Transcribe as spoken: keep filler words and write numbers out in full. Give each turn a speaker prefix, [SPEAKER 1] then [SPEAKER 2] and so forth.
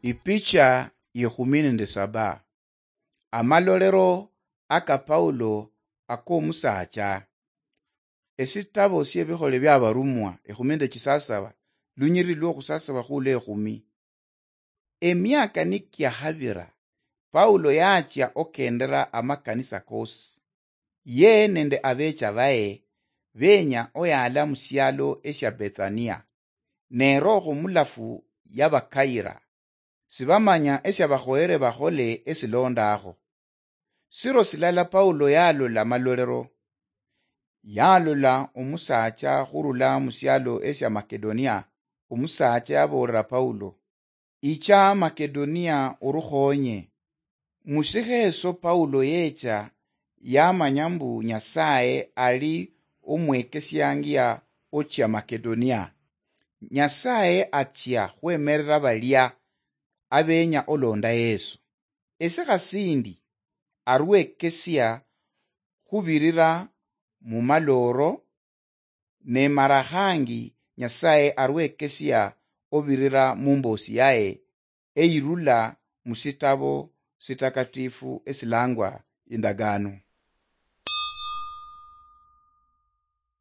[SPEAKER 1] Ipicha yekhumini nde saba. Amalolero aka Paulo ako musacha. Esitabo syebikhole byabarumwa ekhumi nde chisasaba lunyiri lwo khusasaba khule ekhumi. Emyaka nikya habira Paulo yacha okendera amakanisa kosi. Ye nende abecha bae benya oyala musyalo esya Bethania. Ne roho mulafu yabakaira. Sibamanya esya bakhoere bakhole esilonda akho. Siro silala Paulo yalola malolero. Yalola umusacha khurula musyalo esya Makedonia. Umusacha yaborera Paulo, icha Makedonia urukhonye. Musikheso Paulo yecha yamanya mbu Nyasaye ali umwekesyangia ocha Makedonia. Nyasaye atya khwemerera balya abenya olonda Yesu. Ese khasindi arwekesya khubirira mu maloro ne marahangi Nyasaye arwekesya obirira mumbosi yae eirula musitabo sitakatifu esilangwa indagano.